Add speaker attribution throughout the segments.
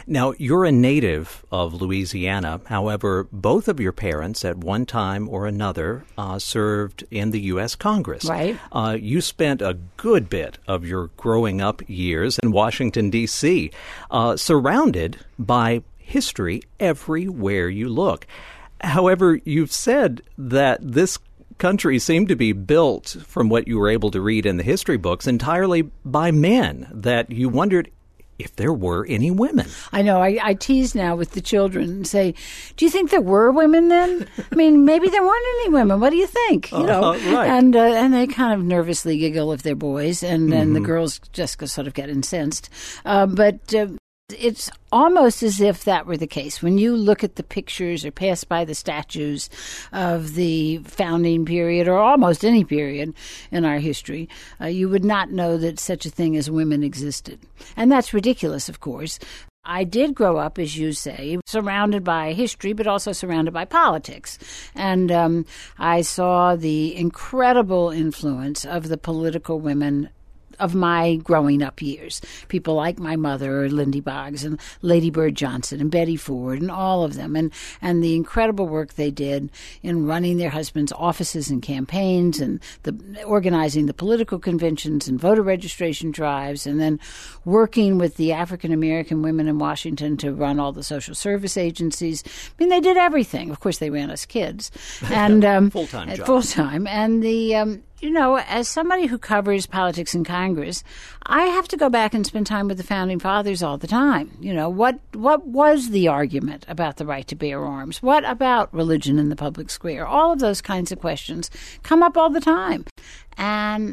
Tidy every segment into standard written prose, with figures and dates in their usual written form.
Speaker 1: Now, you're a native of Louisiana. However, both of your parents at one time or another served in the U.S. Congress.
Speaker 2: Right.
Speaker 1: You spent a good bit of your growing up years in Washington, D.C., surrounded by history everywhere you look. However, you've said that this country seemed to be built, from what you were able to read in the history books, entirely by men, that you wondered if there were any women.
Speaker 2: I know. I tease now with the children and say, do you think there were women then? I mean, maybe there weren't any women. What do you think? You know,
Speaker 1: right.
Speaker 2: And they kind of nervously giggle if they're boys, and then the girls just sort of get incensed. But it's almost as if that were the case. When you look at the pictures or pass by the statues of the founding period, or almost any period in our history, you would not know that such a thing as women existed. And that's ridiculous, of course. I did grow up, as you say, surrounded by history, but also surrounded by politics. And I saw the incredible influence of the political women of my growing up years. People like my mother, Lindy Boggs, and Lady Bird Johnson, and Betty Ford, and all of them, and the incredible work they did in running their husbands' offices and campaigns, and organizing the political conventions and voter registration drives, and then working with the African American women in Washington to run all the social service agencies. I mean, they did everything. Of course, they ran us kids. And
Speaker 1: full-time job.
Speaker 2: Full-time. And you know, as somebody who covers politics in Congress, I have to go back and spend time with the Founding Fathers all the time. You know, what was the argument about the right to bear arms? What about religion in the public square? All of those kinds of questions come up all the time. And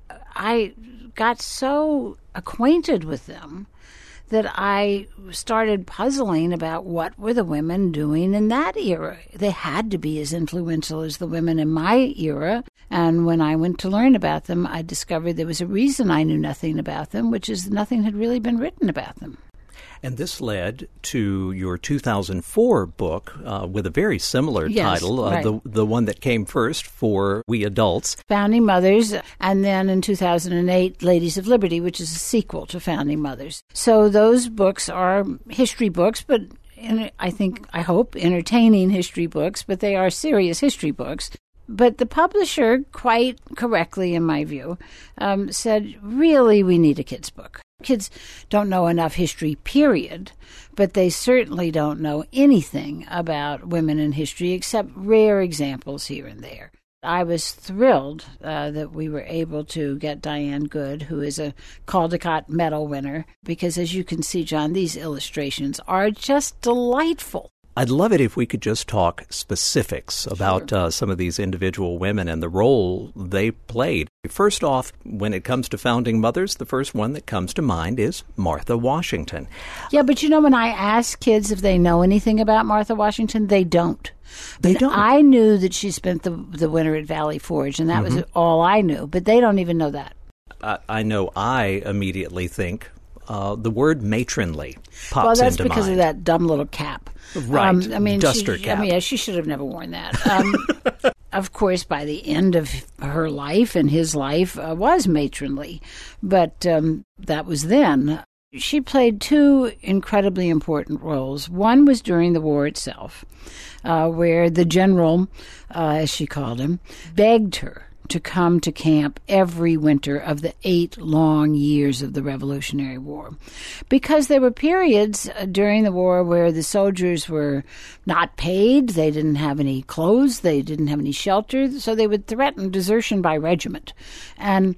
Speaker 2: I got so acquainted with them that I started puzzling about what were the women doing in that era. They had to be as influential as the women in my era. And when I went to learn about them, I discovered there was a reason I knew nothing about them, which is nothing had really been written about them.
Speaker 1: And this led to your 2004 book with a very similar title,
Speaker 2: right.
Speaker 1: the one that came first for we adults.
Speaker 2: Founding Mothers, and then in 2008, Ladies of Liberty, which is a sequel to Founding Mothers. So those books are history books, but I hope, entertaining history books, but they are serious history books. But the publisher, quite correctly in my view, said, really, we need a kid's book. Kids don't know enough history, period, but they certainly don't know anything about women in history except rare examples here and there. I was thrilled that we were able to get Diane Good, who is a Caldecott Medal winner, because as you can see, John, these illustrations are just delightful.
Speaker 1: I'd love it if we could just talk specifics about some of these individual women and the role they played. First off, when it comes to founding mothers, the first one that comes to mind is Martha Washington.
Speaker 2: Yeah, but you know, when I ask kids if they know anything about Martha Washington, they don't.
Speaker 1: They don't.
Speaker 2: I knew that she spent the winter at Valley Forge, and that was all I knew, but they don't even know that.
Speaker 1: I know I immediately think the word matronly pops into mind.
Speaker 2: Well, that's because of that dumb little cap.
Speaker 1: Right, duster cap.
Speaker 2: She should have never worn that. Of course, by the end of her life and his life was matronly, but that was then. She played two incredibly important roles. One was during the war itself, where the general, as she called him, begged her to come to camp every winter of the 8 long years of the Revolutionary War. Because there were periods during the war where the soldiers were not paid, they didn't have any clothes, they didn't have any shelter, so they would threaten desertion by regiment. And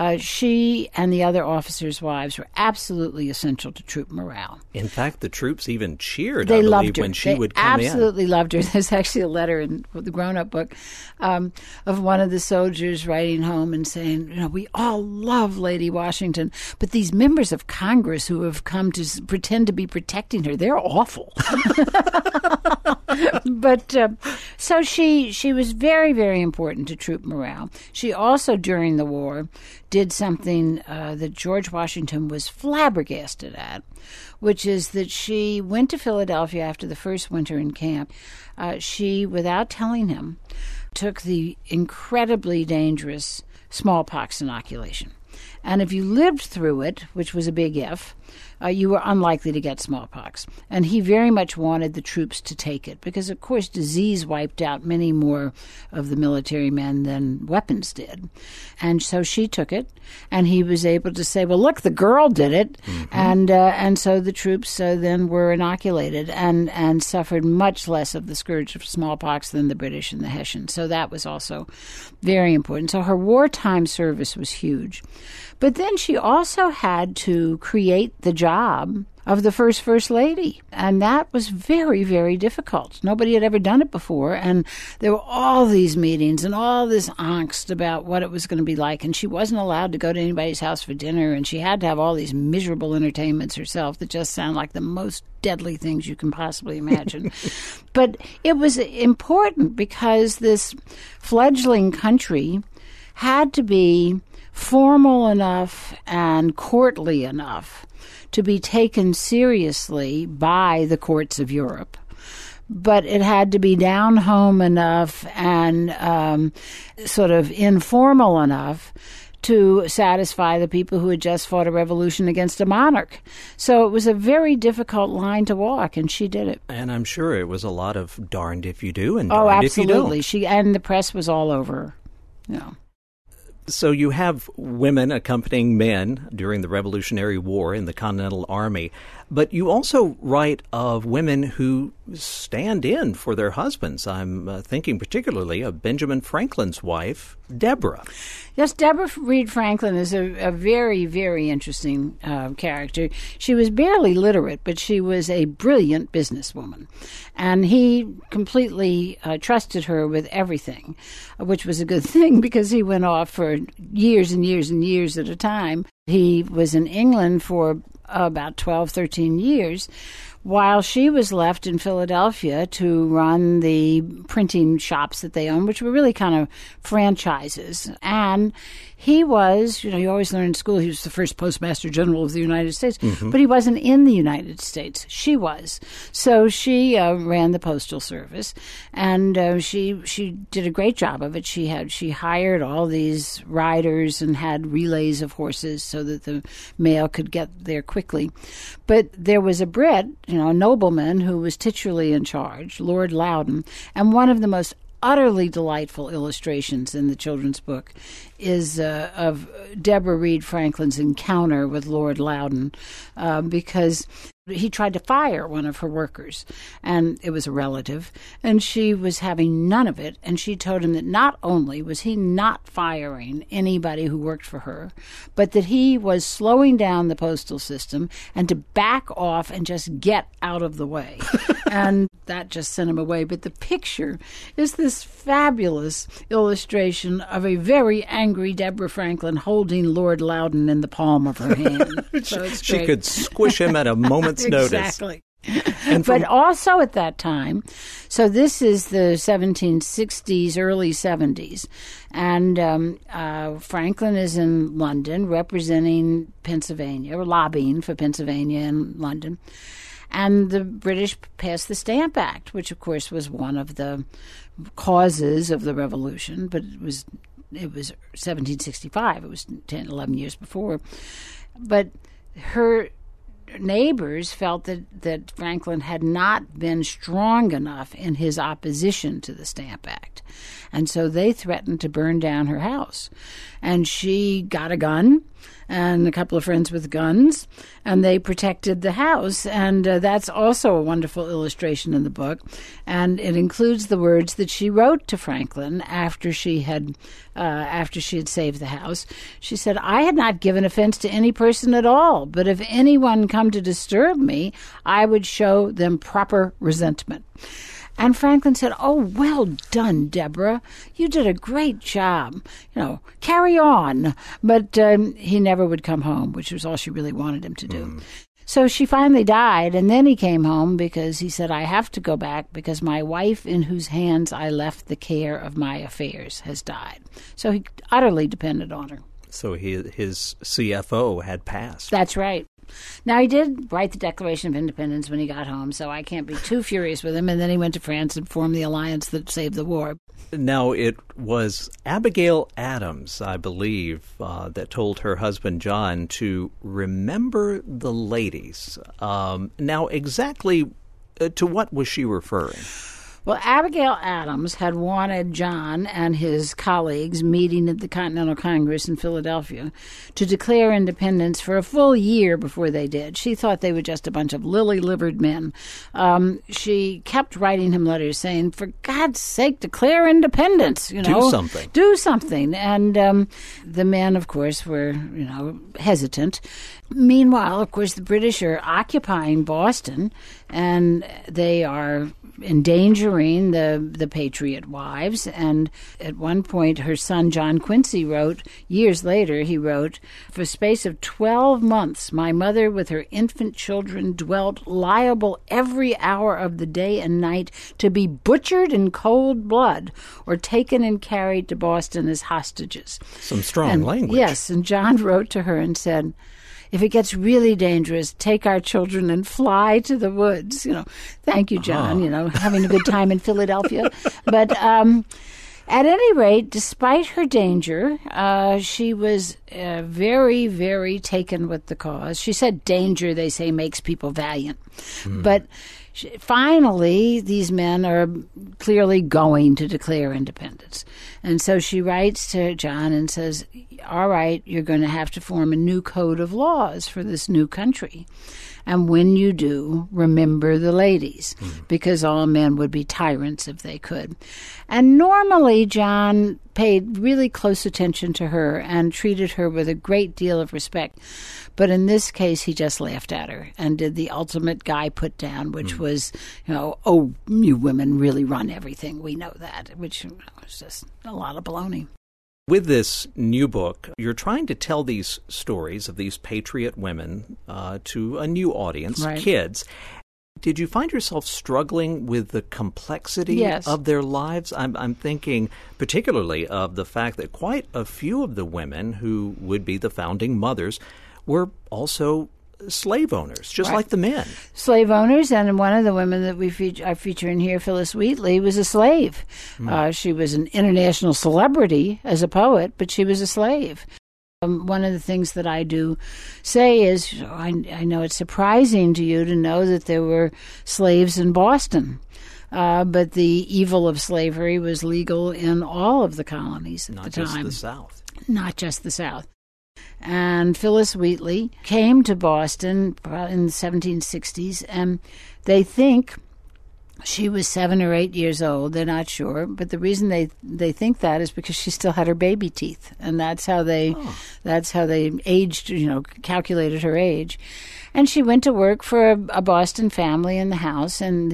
Speaker 2: she and the other officers' wives were absolutely essential to troop morale.
Speaker 1: In fact, the troops even cheered,
Speaker 2: they
Speaker 1: I
Speaker 2: loved
Speaker 1: believe,
Speaker 2: her.
Speaker 1: when she would come in.
Speaker 2: They absolutely loved her. There's actually a letter in the grown-up book of one of the soldiers writing home and saying, you know, we all love Lady Washington, but these members of Congress who have come to pretend to be protecting her, they're awful. But so she was very, very important to troop morale. She also, during the war, did something that George Washington was flabbergasted at, which is that she went to Philadelphia after the first winter in camp. She, without telling him, took the incredibly dangerous smallpox inoculation. And if you lived through it, which was a big if, you were unlikely to get smallpox. And he very much wanted the troops to take it because, of course, disease wiped out many more of the military men than weapons did. And so she took it, and he was able to say, well, look, the girl did it. And so the troops then were inoculated and suffered much less of the scourge of smallpox than the British and the Hessians. So that was also very important. So her wartime service was huge. But then she also had to create the job of the First Lady. And that was very, very difficult. Nobody had ever done it before. And there were all these meetings and all this angst about what it was going to be like. And she wasn't allowed to go to anybody's house for dinner. And she had to have all these miserable entertainments herself that just sound like the most deadly things you can possibly imagine. But it was important because this fledgling country had to be formal enough and courtly enough to be taken seriously by the courts of Europe. But it had to be down home enough and sort of informal enough to satisfy the people who had just fought a revolution against a monarch. So it was a very difficult line to walk, and she did it.
Speaker 1: And I'm sure it was a lot of darned if you do and darned if you don't.
Speaker 2: Oh, absolutely. And the press was all over her. Yeah.
Speaker 1: So you have women accompanying men during the Revolutionary War in the Continental Army, but you also write of women who stand in for their husbands. I'm thinking particularly of Benjamin Franklin's wife, Deborah.
Speaker 2: Yes, Deborah Reed Franklin is a very, very interesting character. She was barely literate, but she was a brilliant businesswoman. And he completely trusted her with everything, which was a good thing because he went off for years and years and years at a time. He was in England for about 12, 13 years, while she was left in Philadelphia to run the printing shops that they owned, which were really kind of franchises. And he was, you always learn in school he was the first Postmaster General of the United States, but he wasn't in the United States. She was. So she ran the Postal Service, and she did a great job of it. She hired all these riders and had relays of horses so that the mail could get there quickly. But there was a Brit, a nobleman who was titularly in charge, Lord Loudon, and one of the most utterly delightful illustrations in the children's book is of Deborah Reed Franklin's encounter with Lord Loudon, because he tried to fire one of her workers, and it was a relative, and she was having none of it, and she told him that not only was he not firing anybody who worked for her, but that he was slowing down the postal system and to back off and just get out of the way. And that just sent him away. But the picture is this fabulous illustration of a very angry Deborah Franklin holding Lord Loudon in the palm of her hand. So
Speaker 1: she could squish him at a moment's notice.
Speaker 2: Exactly. But also at that time, so this is the 1760s, early 70s, and Franklin is in London representing Pennsylvania, or lobbying for Pennsylvania in London. And the British passed the Stamp Act, which, of course, was one of the causes of the revolution, but it was 1765. It was 10, 11 years before. But her neighbors felt that Franklin had not been strong enough in his opposition to the Stamp Act. And so they threatened to burn down her house. And she got a gun and a couple of friends with guns, and they protected the house. And that's also a wonderful illustration in the book. And it includes the words that she wrote to Franklin after she had saved the house. She said, "I had not given offense to any person at all, but if anyone come to disturb me, I would show them proper resentment." And Franklin said, "Oh, well done, Deborah. You did a great job. Carry on." But he never would come home, which was all she really wanted him to do. So she finally died, and then he came home because he said, "I have to go back because my wife in whose hands I left the care of my affairs has died." So he utterly depended on her.
Speaker 1: So his CFO had passed.
Speaker 2: That's right. Now, he did write the Declaration of Independence when he got home, so I can't be too furious with him. And then he went to France and formed the alliance that saved the war.
Speaker 1: Now, it was Abigail Adams, I believe, that told her husband John to remember the ladies. Now, exactly to what was she referring?
Speaker 2: Well, Abigail Adams had wanted John and his colleagues meeting at the Continental Congress in Philadelphia to declare independence for a full year before they did. She thought they were just a bunch of lily-livered men. She kept writing him letters saying, for God's sake, declare independence.
Speaker 1: Do something.
Speaker 2: Do something. And the men, of course, were, hesitant. Meanwhile, of course, the British are occupying Boston, and they are endangering the Patriot wives. And at one point, her son John Quincy wrote, years later, he wrote, for space of 12 months, my mother with her infant children dwelt liable every hour of the day and night to be butchered in cold blood or taken and carried to Boston as hostages.
Speaker 1: Some strong language.
Speaker 2: Yes, and John wrote to her and said, if it gets really dangerous, take our children and fly to the woods. Thank you, John, having a good time in Philadelphia. But at any rate, despite her danger, she was very, very taken with the cause. She said danger, they say, makes people valiant. But finally, these men are clearly going to declare independence. And so she writes to John and says, all right, you're going to have to form a new code of laws for this new country. And when you do, remember the ladies, because all men would be tyrants if they could. And normally, John paid really close attention to her and treated her with a great deal of respect. But in this case, he just laughed at her and did the ultimate guy put down, which was, oh, you women really run everything. We know that, which was just a lot of baloney.
Speaker 1: With this new book, you're trying to tell these stories of these patriot women to a new audience,
Speaker 2: right.
Speaker 1: Kids. Did you find yourself struggling with the complexity
Speaker 2: Yes.
Speaker 1: of their lives? I'm thinking particularly of the fact that quite a few of the women who would be the founding mothers were also slave owners, just
Speaker 2: Right.
Speaker 1: like the men.
Speaker 2: Slave owners, and one of the women that I feature in here, Phyllis Wheatley, was a slave. She was an international celebrity as a poet, but she was a slave. One of the things that I do say is, I know it's surprising to you to know that there were slaves in Boston. But the evil of slavery was legal in all of the colonies at the time.
Speaker 1: Not just the South.
Speaker 2: Not just the South. And Phyllis Wheatley came to Boston in the 1760s, and they think she was 7 or 8 years old. They're not sure, but the reason they think that is because she still had her baby teeth, and that's how they aged, calculated her age. And she went to work for a Boston family in the house, and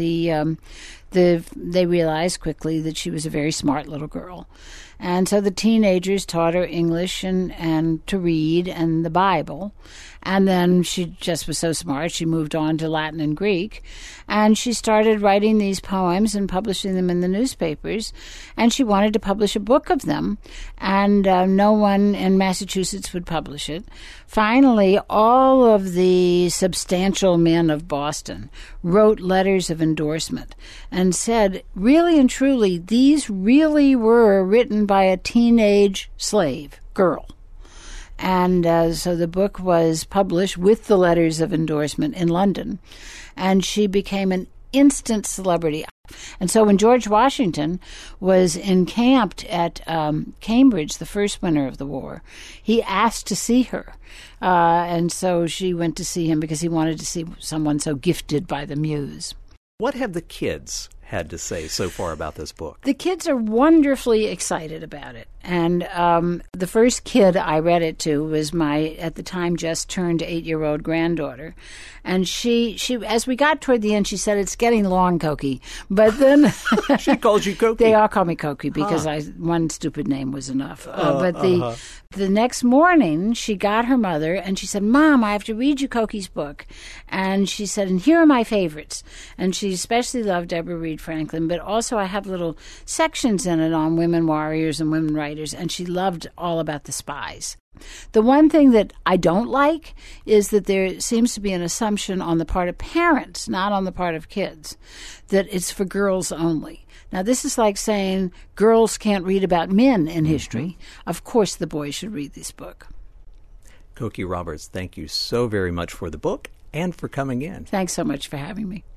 Speaker 2: they realized quickly that she was a very smart little girl. And so the teenagers taught her English and to read and the Bible. And then she just was so smart, she moved on to Latin and Greek. And she started writing these poems and publishing them in the newspapers. And she wanted to publish a book of them. And no one in Massachusetts would publish it. Finally, all of the substantial men of Boston wrote letters of endorsement and said, really and truly, these really were written by a teenage slave girl. And so the book was published with the letters of endorsement in London, and she became an instant celebrity. And so when George Washington was encamped at Cambridge, the first winter of the war, he asked to see her. And so she went to see him because he wanted to see someone so gifted by the muse.
Speaker 1: What have the kids had to say so far about this book?
Speaker 2: The kids are wonderfully excited about it. And the first kid I read it to was my, at the time, just turned 8-year-old granddaughter. And she, as we got toward the end, she said, it's getting long, Cokie. But then...
Speaker 1: She called you Cokie?
Speaker 2: They all call me Cokie because one stupid name was enough. The next morning, she got her mother and she said, Mom, I have to read you Cokie's book. And she said, and here are my favorites. And she especially loved Deborah Reed Marguerite Franklin, but also I have little sections in it on women warriors and women writers, and she loved all about the spies. The one thing that I don't like is that there seems to be an assumption on the part of parents, not on the part of kids, that it's for girls only. Now, this is like saying girls can't read about men in history. Of course, the boys should read this book.
Speaker 1: Cokie Roberts, thank you so very much for the book and for coming in.
Speaker 2: Thanks so much for having me.